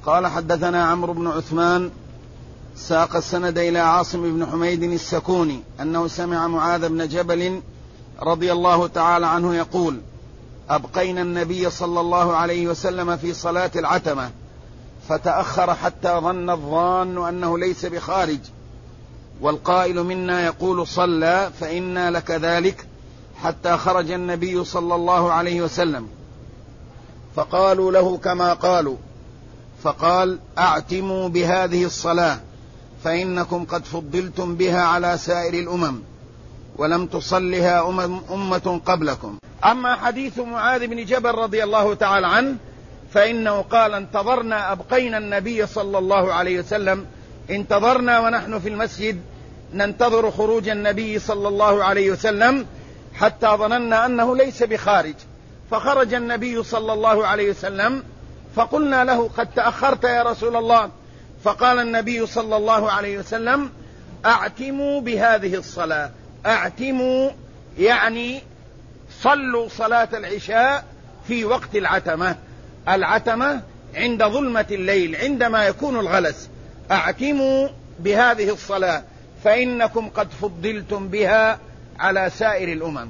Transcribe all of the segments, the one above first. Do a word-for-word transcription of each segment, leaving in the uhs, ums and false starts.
قال حدثنا عمرو بن عثمان ساق السند إلى عاصم بن حميد السكوني أنه سمع معاذ بن جبل رضي الله تعالى عنه يقول: أبقينا النبي صلى الله عليه وسلم في صلاة العتمة فتأخر حتى ظن الظان أنه ليس بخارج، والقائل منا يقول صلى، فإنا لكذلك، حتى خرج النبي صلى الله عليه وسلم فقالوا له كما قالوا، فقال: أعتموا بهذه الصلاة فإنكم قد فضلتم بها على سائر الأمم ولم تصلها أمم أمة قبلكم. أما حديث معاذ بن جبل رضي الله تعالى عنه فإنه قال: انتظرنا أبقينا النبي صلى الله عليه وسلم، انتظرنا ونحن في المسجد ننتظر خروج النبي صلى الله عليه وسلم حتى ظننا أنه ليس بخارج، فخرج النبي صلى الله عليه وسلم فقلنا له: قد تأخرت يا رسول الله. فقال النبي صلى الله عليه وسلم: أعتموا بهذه الصلاة. أعتموا يعني صلوا صلاة العشاء في وقت العتمة. العتمة عند ظلمة الليل عندما يكون الغلس. أعتموا بهذه الصلاة فإنكم قد فضلتم بها على سائر الأمم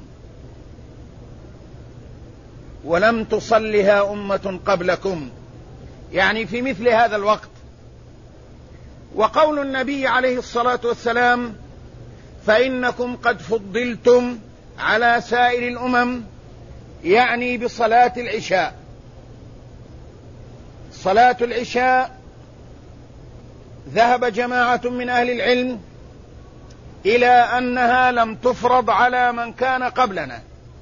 ولم تصلها أمة قبلكم، يعني في مثل هذا الوقت. وقول النبي عليه الصلاة والسلام: فإنكم قد فضلتم على سائر الأمم، يعني بصلاة العشاء. صلاة العشاء ذهب جماعة من أهل العلم إلى أنها لم تفرض على من كان قبلنا،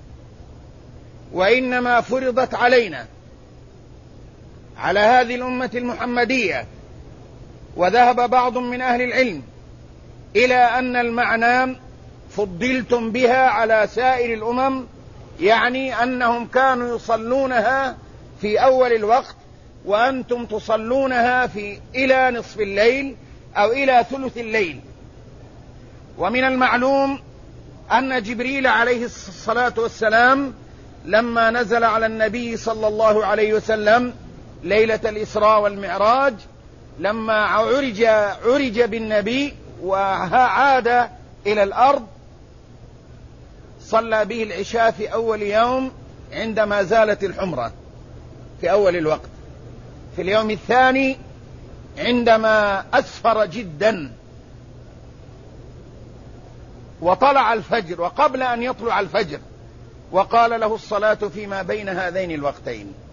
وإنما فرضت علينا، على هذه الأمة المحمدية. وذهب بعض من أهل العلم إلى أن المعنى فضلتم بها على سائر الأمم، يعني أنهم كانوا يصلونها في أول الوقت وأنتم تصلونها في إلى نصف الليل أو إلى ثلث الليل. ومن المعلوم أن جبريل عليه الصلاة والسلام لما نزل على النبي صلى الله عليه وسلم ليلة الإسراء والمعراج، لما عرج, عرج بالنبي وعاد إلى الأرض، صلى به العشاء في أول يوم عندما زالت الحمرة في أول الوقت، في اليوم الثاني عندما أسفر جدا وطلع الفجر وقبل أن يطلع الفجر، وقال له الصلاة فيما بين هذين الوقتين.